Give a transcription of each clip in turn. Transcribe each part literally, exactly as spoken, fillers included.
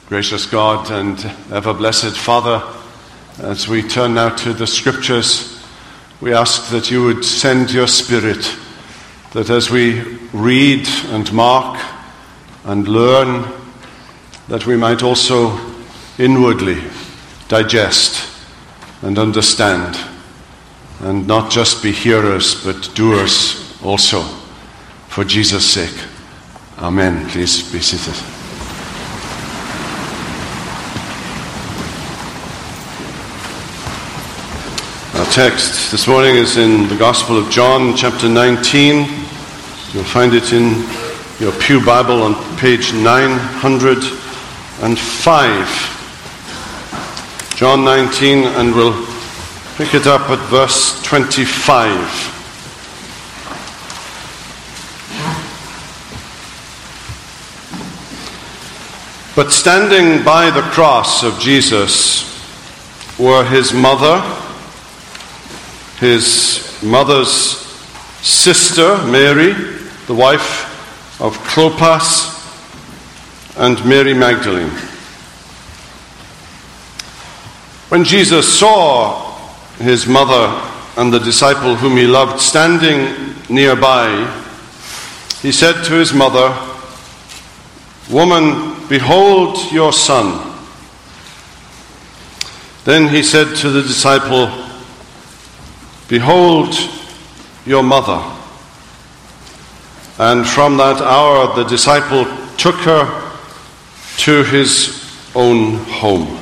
Gracious God and ever-blessed Father, as we turn now to the Scriptures, we ask that you would send your Spirit, that as we read and mark and learn, that we might also inwardly digest and understand, and not just be hearers but doers also, for Jesus' sake. Amen. Please be seated. Our text this morning is in the Gospel of John, chapter nineteen. You'll find it in your Pew Bible on page nine hundred five. John nineteen, and we'll pick it up at verse twenty-five. But standing by the cross of Jesus were his mother, his mother's sister, Mary, the wife of Clopas, and Mary Magdalene. When Jesus saw his mother and the disciple whom he loved standing nearby, he said to his mother, "Woman, behold your son." Then he said to the disciple, "Behold your mother." And from that hour the disciple took her to his own home.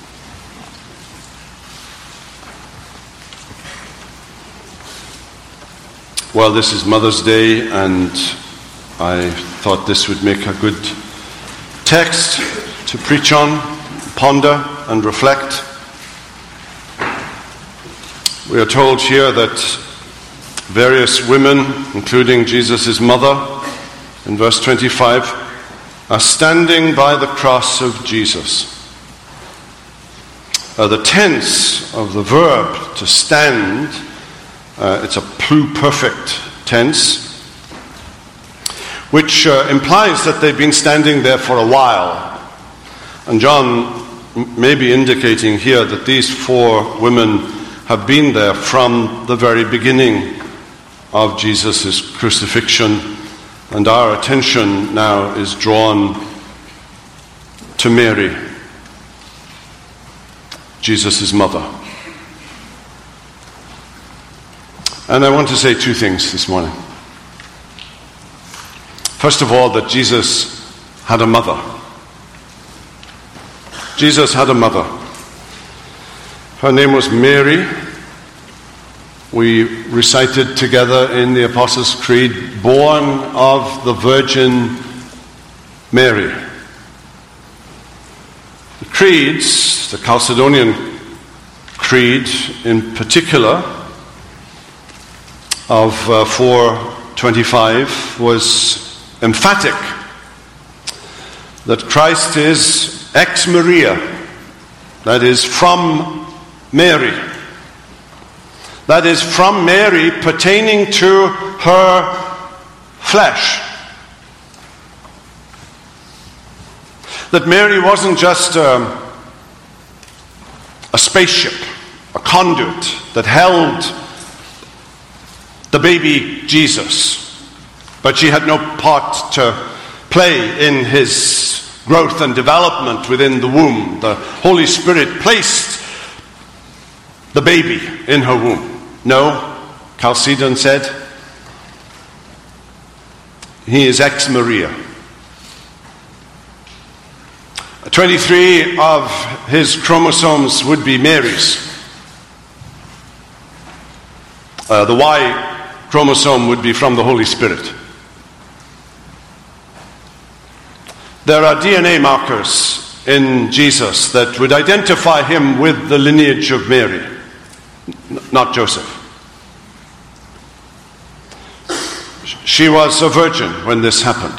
Well, this is Mother's Day, and I thought this would make a good text to preach on, ponder, and reflect. We are told here that various women, including Jesus' mother, in verse twenty-five, are standing by the cross of Jesus. Uh, the tense of the verb to stand, uh, it's a pluperfect tense, which uh, implies that they've been standing there for a while. And John m- may be indicating here that these four women have been there from the very beginning of Jesus' crucifixion, and our attention now is drawn to Mary, Jesus' mother. And I want to say two things this morning. First of all, that Jesus had a mother. Jesus had a mother. Her name was Mary. We recited together in the Apostles' Creed, "Born of the Virgin Mary." The creeds, the Chalcedonian Creed in particular, of uh, four twenty-five, was emphatic that Christ is ex Maria, that is, from Mary. That is, from Mary, pertaining to her flesh. That Mary wasn't just um, a spaceship, a conduit that held the baby Jesus, but she had no part to play in his growth and development within the womb. The Holy Spirit placed the baby in her womb. No, Chalcedon said, he is ex Maria. twenty-three of his chromosomes would be Mary's. Uh, the Y chromosome would be from the Holy Spirit. There are D N A markers in Jesus that would identify him with the lineage of Mary, not Joseph. She was a virgin when this happened.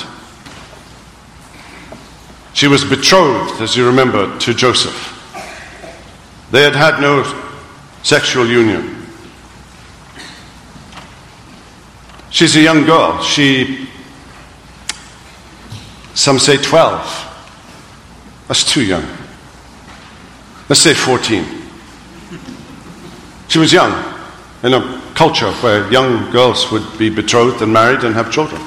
She was betrothed, as you remember, to Joseph. They had had no sexual union. She's a young girl. She, some say twelve. That's too young. Let's say fourteen. She was young in a culture where young girls would be betrothed and married and have children.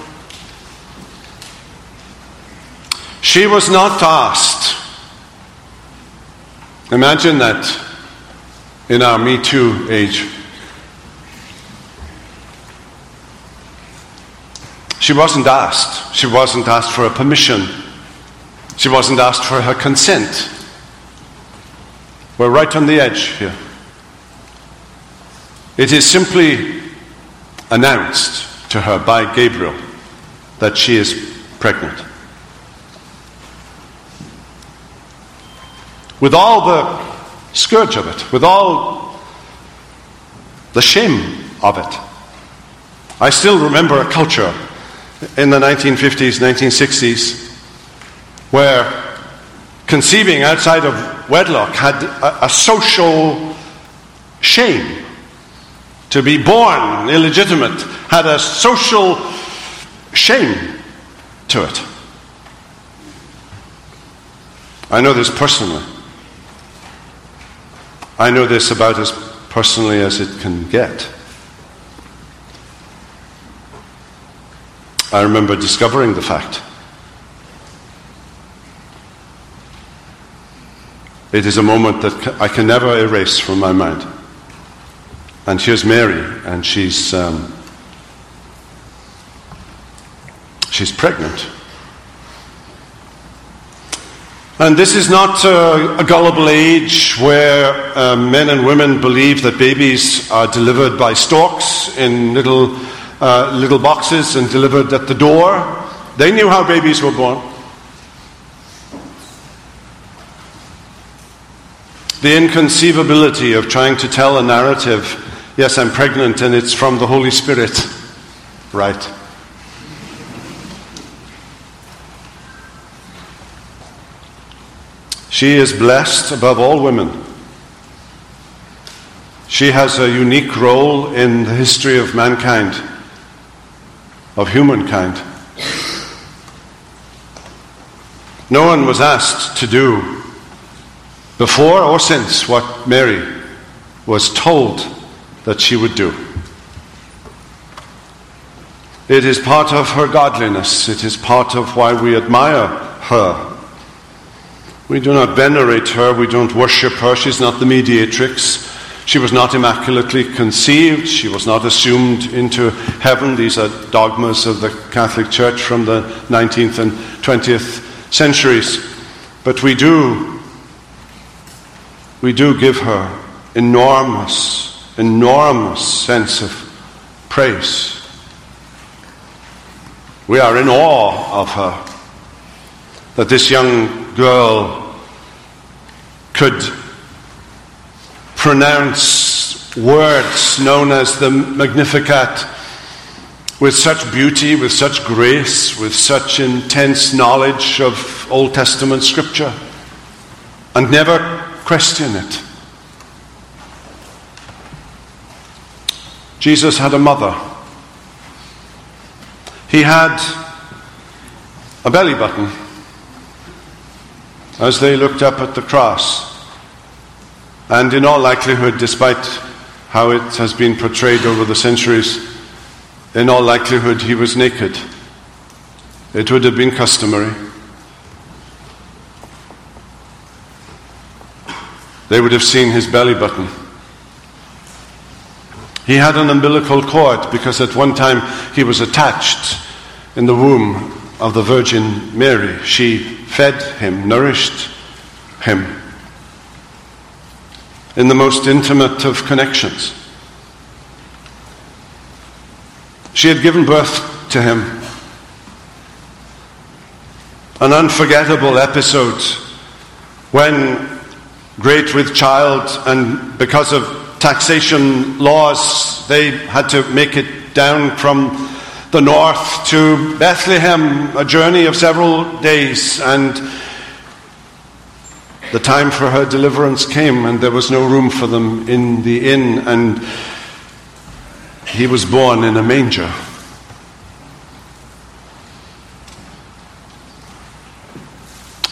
She was not asked. Imagine that in our Me Too age. She wasn't asked. She wasn't asked for a permission. She wasn't asked for her consent. We're right on the edge here. It is simply announced to her by Gabriel that she is pregnant. With all the scourge of it, with all the shame of it. I still remember a culture in the nineteen fifties, nineteen sixties, where conceiving outside of wedlock had a, a social shame. To be born illegitimate had a social shame to it. I know this personally. I know this about as personally as it can get. I remember discovering the fact. It is a moment that I can never erase from my mind. And here's Mary, and she's um, she's pregnant. And this is not uh, a gullible age where uh, men and women believe that babies are delivered by storks in little uh, little boxes and delivered at the door. They knew how babies were born. The inconceivability of trying to tell a narrative, yes, I'm pregnant and it's from the Holy Spirit. Right. She is blessed above all women. She has a unique role in the history of mankind, of humankind. No one was asked to do before or since what Mary was told that she would do. It is part of her godliness. It is part of why we admire her. We do not venerate her. We don't worship her. She's not the mediatrix. She was not immaculately conceived. She was not assumed into heaven. These are dogmas of the Catholic Church from the nineteenth and twentieth centuries. But we do We do give her enormous, enormous sense of praise. We are in awe of her, that this young girl could pronounce words known as the Magnificat with such beauty, with such grace, with such intense knowledge of Old Testament scripture, and never question it. Jesus had a mother. He had a belly button as they looked up at the cross. And in all likelihood, despite how it has been portrayed over the centuries, in all likelihood he was naked. It would have been customary. They would have seen his belly button. He had an umbilical cord because at one time he was attached in the womb of the Virgin Mary. She fed him, nourished him in the most intimate of connections. She had given birth to him. An unforgettable episode when, great with child, and because of taxation laws, they had to make it down from the north to Bethlehem, a journey of several days, and the time for her deliverance came, and there was no room for them in the inn, and he was born in a manger.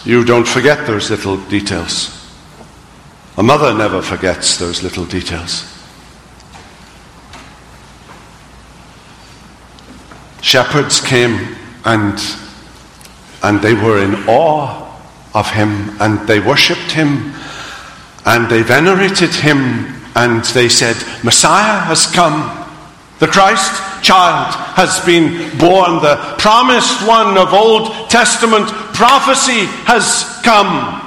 you don't forget those little details. A mother never forgets those little details. Shepherds came and, and they were in awe of him, and they worshipped him, and they venerated him, and they said, Messiah has come. The Christ child has been born. The promised one of Old Testament prophecy has come.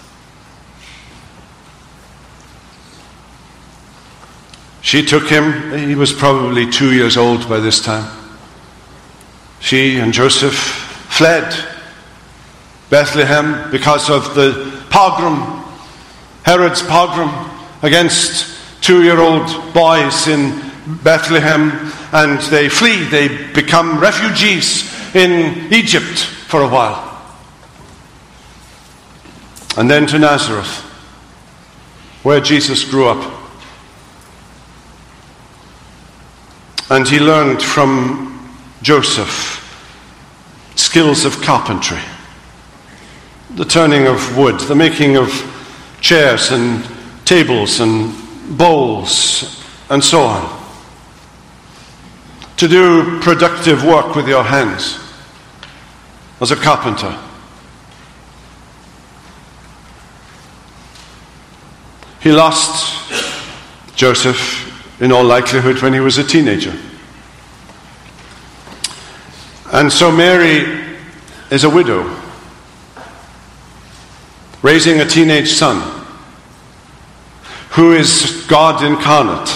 She took him. He was probably two years old by this time. She and Joseph fled Bethlehem because of the pogrom, Herod's pogrom against two-year-old boys in Bethlehem, and they flee. They become refugees in Egypt for a while. And then to Nazareth, where Jesus grew up. And he learned from Joseph skills of carpentry, the turning of wood, the making of chairs and tables and bowls and so on. To do productive work with your hands as a carpenter. He lost Joseph in all likelihood when he was a teenager. And so Mary is a widow, raising a teenage son who is God incarnate.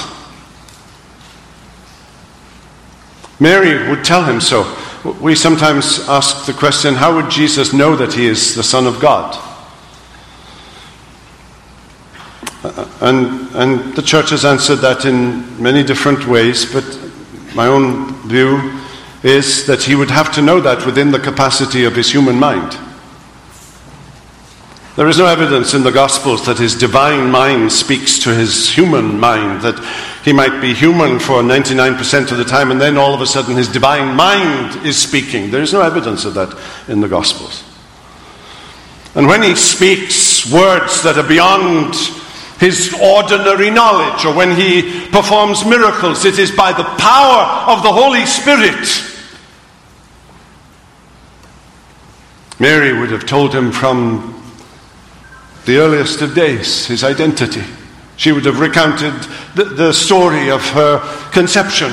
Mary would tell him so. We sometimes ask the question, how would Jesus know that he is the Son of God? And, and the church has answered that in many different ways, but my own view is that he would have to know that within the capacity of his human mind. There is no evidence in the Gospels that his divine mind speaks to his human mind, that he might be human for ninety-nine percent of the time and then all of a sudden his divine mind is speaking. There is no evidence of that in the Gospels. And when he speaks words that are beyond his ordinary knowledge, or when he performs miracles, it is by the power of the Holy Spirit. Mary would have told him from the earliest of days his identity. She would have recounted the, the story of her conception.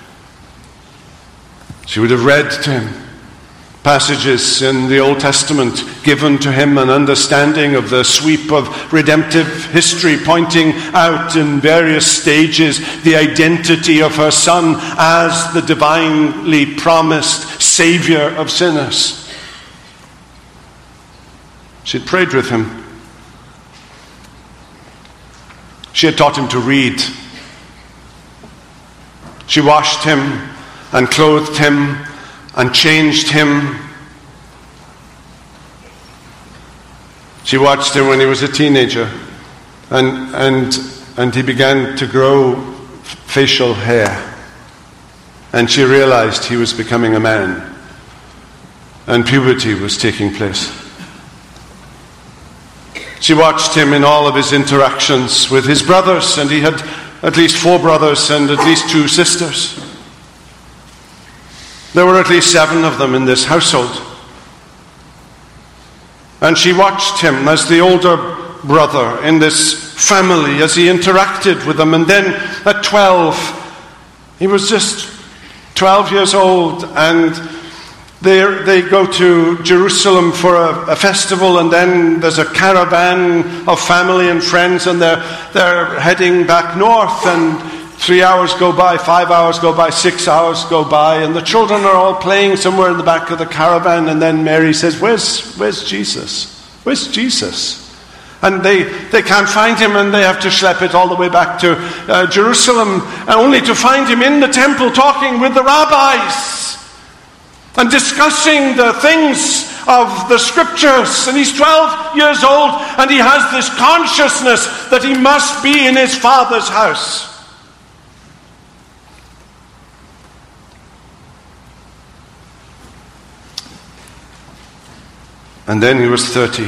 She would have read to him passages in the Old Testament, given to him an understanding of the sweep of redemptive history, pointing out in various stages the identity of her son as the divinely promised Savior of sinners. She had prayed with him. She had taught him to read. She washed him and clothed him and changed him. She watched him when he was a teenager, and and and he began to grow facial hair, and she realized he was becoming a man, and puberty was taking place. She watched him in all of his interactions with his brothers, and he had at least four brothers and at least two sisters. There were at least seven of them in this household. And she watched him as the older brother in this family, as he interacted with them. And then at twelve, he was just twelve years old, and they they go to Jerusalem for a, a festival, and then there's a caravan of family and friends, and they're they're heading back north, and three hours go by, five hours go by, six hours go by, and the children are all playing somewhere in the back of the caravan, and then Mary says, Where's where's Jesus? Where's Jesus? And they, they can't find him, and they have to schlep it all the way back to uh, Jerusalem, only to find him in the temple talking with the rabbis and discussing the things of the scriptures. And he's twelve years old, and he has this consciousness that he must be in his father's house. And then he was thirty.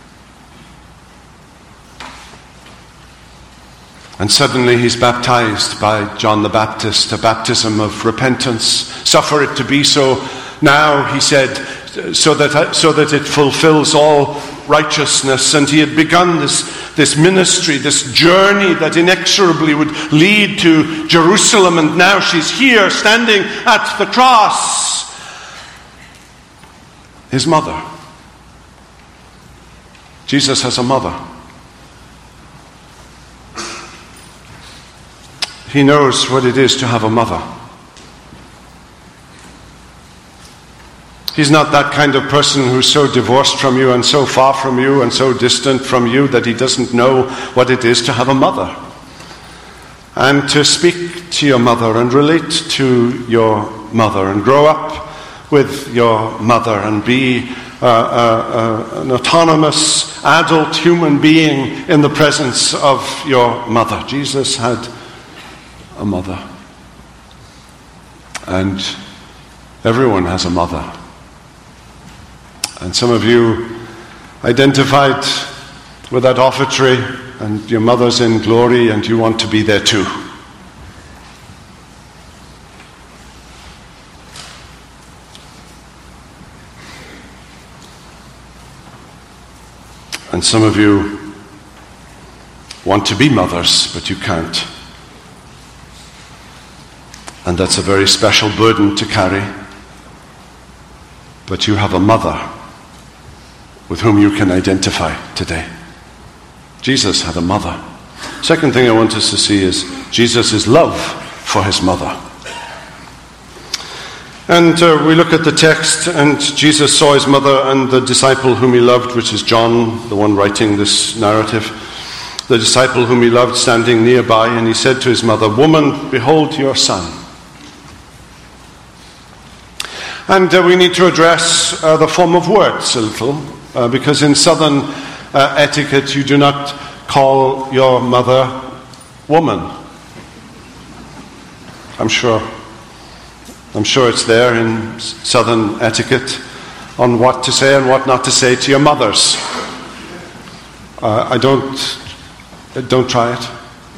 And suddenly he's baptized by John the Baptist, a baptism of repentance. Suffer it to be so now, he said, so that, so that it fulfills all righteousness. And he had begun this, this ministry, this journey that inexorably would lead to Jerusalem. And now she's here, standing at the cross. His mother. Jesus has a mother. He knows what it is to have a mother. He's not that kind of person who's so divorced from you and so far from you and so distant from you that he doesn't know what it is to have a mother. And to speak to your mother and relate to your mother and grow up with your mother and be uh, uh, uh, an autonomous adult human being in the presence of your mother. Jesus had a mother. And everyone has a mother. And some of you identified with that offertory, and your mother's in glory, and you want to be there too. And some of you want to be mothers, but you can't. And that's a very special burden to carry. But you have a mother with whom you can identify today. Jesus had a mother. Second thing I want us to see is Jesus' love for his mother. And uh, we look at the text, and Jesus saw his mother and the disciple whom he loved, which is John, the one writing this narrative, the disciple whom he loved standing nearby, and he said to his mother, "Woman, behold your son." And uh, we need to address uh, the form of words a little, uh, because in southern uh, etiquette you do not call your mother woman. I'm sure. I'm sure it's there in southern etiquette on what to say and what not to say to your mothers. Uh, I don't, don't try it.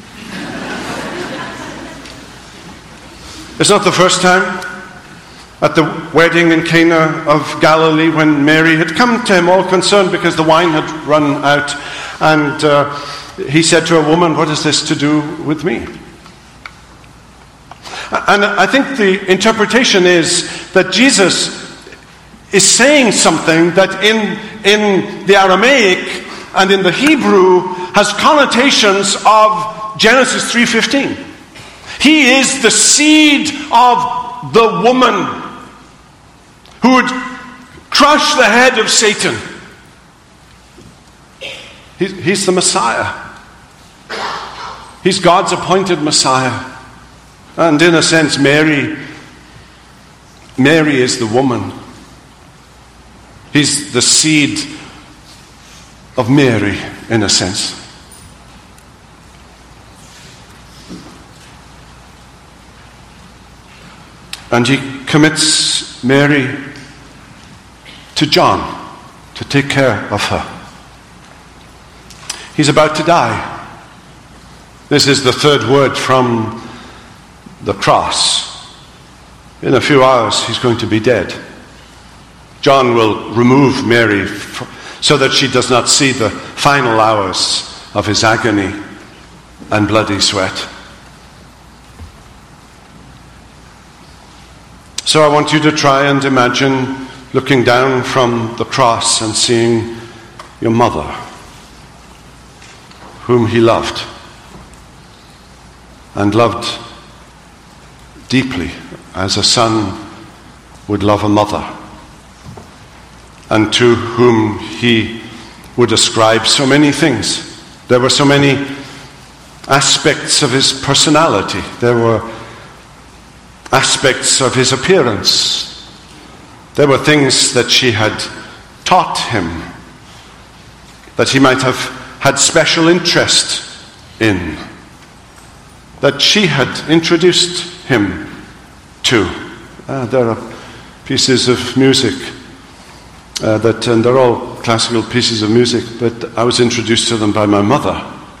It's not the first time. At the wedding in Cana of Galilee, when Mary had come to him all concerned because the wine had run out, and uh, he said to a woman, "What is this to do with me?" And I think the interpretation is that Jesus is saying something that in, in the Aramaic and in the Hebrew has connotations of Genesis three fifteen. He is the seed of the woman who would crush the head of Satan. He's, he's the Messiah. He's God's appointed Messiah. And in a sense, Mary, Mary is the woman. He's the seed of Mary, in a sense. And he commits Mary to John to take care of her. He's about to die. This is the third word from the cross. In a few hours, he's going to be dead. John will remove Mary so that she does not see the final hours of his agony and bloody sweat. So I want you to try and imagine looking down from the cross and seeing your mother, whom he loved, and loved deeply, as a son would love a mother, and to whom he would ascribe so many things. There were so many aspects of his personality. There were aspects of his appearance. There were things that she had taught him, that he might have had special interest in, that she had introduced him to. Uh, there are pieces of music Uh, that, and they're all classical pieces of music, but I was introduced to them by my mother.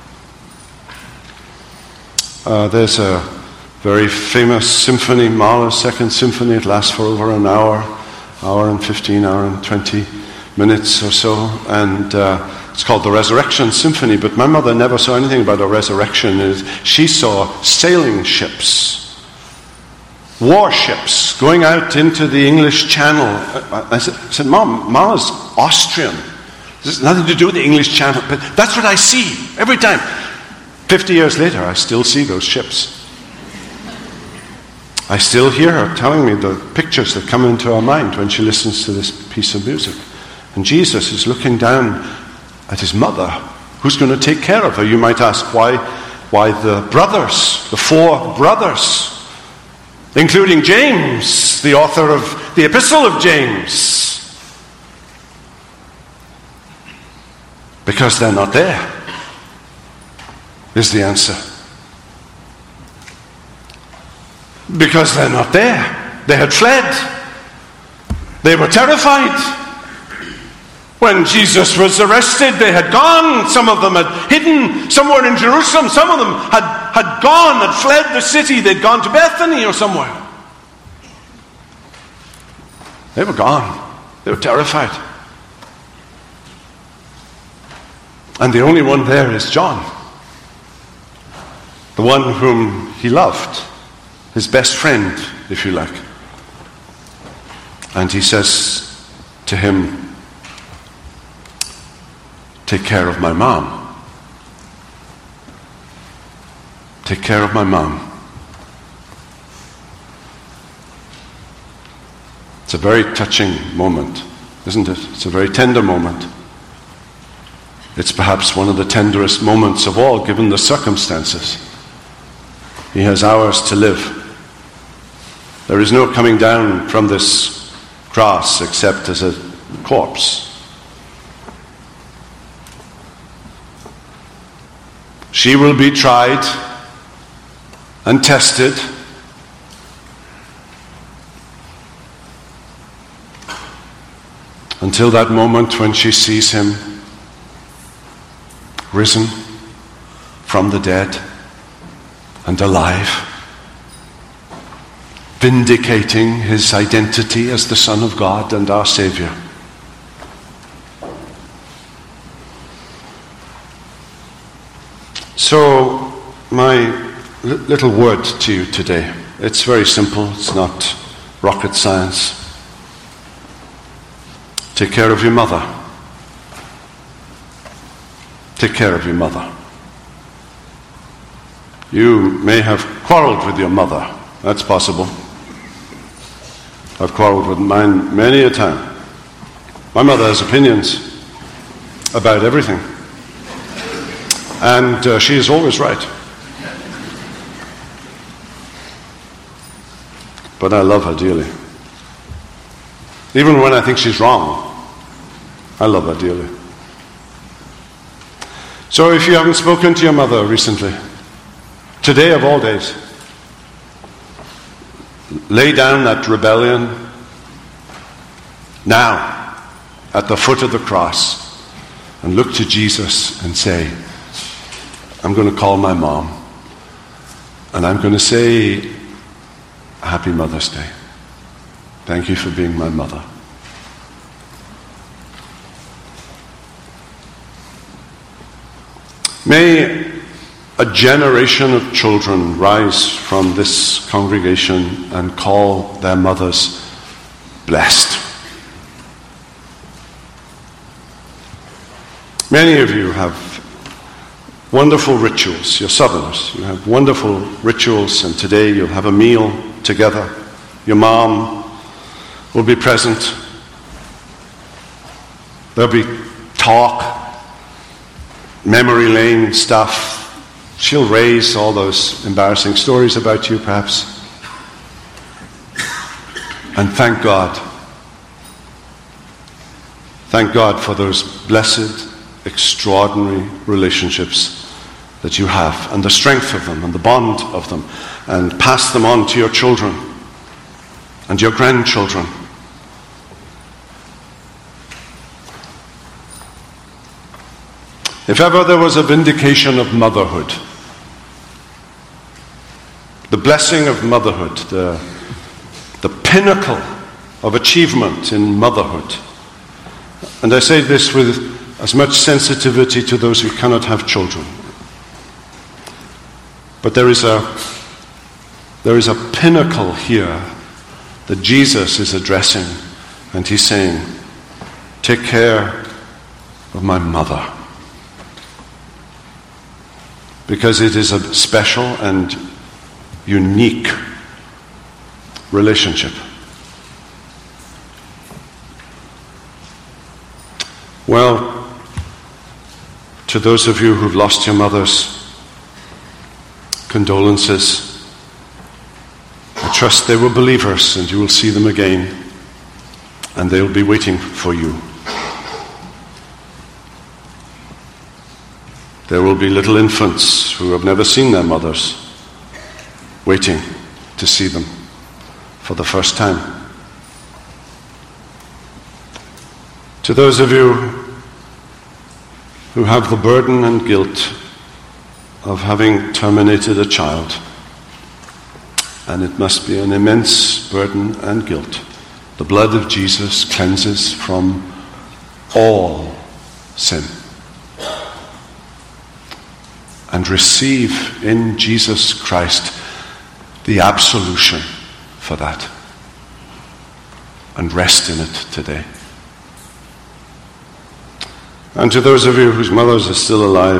Uh, there's a very famous symphony, Mahler's Second Symphony. It lasts for over an hour, hour and fifteen, hour and twenty minutes or so, and uh, it's called the Resurrection Symphony. But my mother never saw anything about a resurrection. She saw sailing ships, warships going out into the English Channel. I said, I said Mom, Mahler's Austrian. This has nothing to do with the English Channel, but that's what I see every time. Fifty years later, I still see those ships. I still hear her telling me the pictures that come into her mind when she listens to this piece of music. And Jesus is looking down at his mother. Who's going to take care of her? You might ask, why, why the brothers, the four brothers, including James, the author of the Epistle of James? Because they're not there, is the answer. Because they're not there. They had fled. They were terrified. When Jesus was arrested, they had gone. Some of them had hidden somewhere in Jerusalem. Some of them had, had gone, had fled the city. They'd gone to Bethany or somewhere. They were gone. They were terrified. And the only one there is John, the one whom he loved, his best friend, if you like. And he says to him, take care of my mom. Take care of my mom. It's a very touching moment, isn't it? It's a very tender moment. It's perhaps one of the tenderest moments of all, given the circumstances. He has hours to live. There is no coming down from this cross except as a corpse. She will be tried and tested. Until that moment when she sees him risen from the dead and alive, vindicating his identity as the Son of God and our Savior. So, my li- little word to you today, it's very simple, it's not rocket science. Take care of your mother. Take care of your mother. You may have quarreled with your mother. That's possible. I've quarreled with mine many a time. My mother has opinions about everything. And uh, she is always right. But I love her dearly. Even when I think she's wrong, I love her dearly. So if you haven't spoken to your mother recently, today of all days, lay down that rebellion now at the foot of the cross and look to Jesus and say, I'm going to call my mom and I'm going to say, Happy Mother's Day. Thank you for being my mother. May a generation of children rise from this congregation and call their mothers blessed. Many of you have wonderful rituals. You're Southerners. You have wonderful rituals, and today you'll have a meal together. Your mom will be present. There'll be talk, memory lane stuff. She'll raise all those embarrassing stories about you, perhaps. And thank God. Thank God for those blessed, extraordinary relationships that you have, and the strength of them, and the bond of them, and pass them on to your children and your grandchildren. If ever there was a vindication of motherhood, the blessing of motherhood, the, the pinnacle of achievement in motherhood, and I say this with as much sensitivity to those who cannot have children, but there is a there is a pinnacle here that Jesus is addressing, and he's saying, take care of my mother, because it is a special and unique relationship. Well, to those of you who've lost your mothers, condolences. I trust they were believers and you will see them again, and they will be waiting for you. There will be little infants who have never seen their mothers waiting to see them for the first time. To those of you who have the burden and guilt of having terminated a child, and it must be an immense burden and guilt, the blood of Jesus cleanses from all sin. And receive in Jesus Christ the absolution for that. And rest in it today. And to those of you whose mothers are still alive,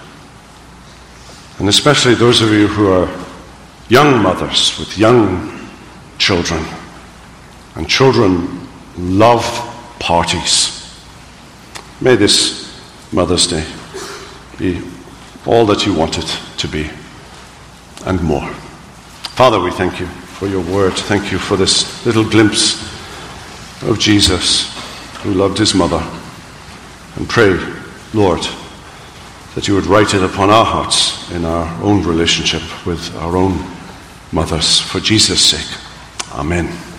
and especially those of you who are young mothers with young children, and children love parties, may this Mother's Day be all that you want it to be, and more. Father, we thank you for your word. Thank you for this little glimpse of Jesus who loved his mother. And pray, Lord, that you would write it upon our hearts in our own relationship with our own mothers, for Jesus' sake. Amen.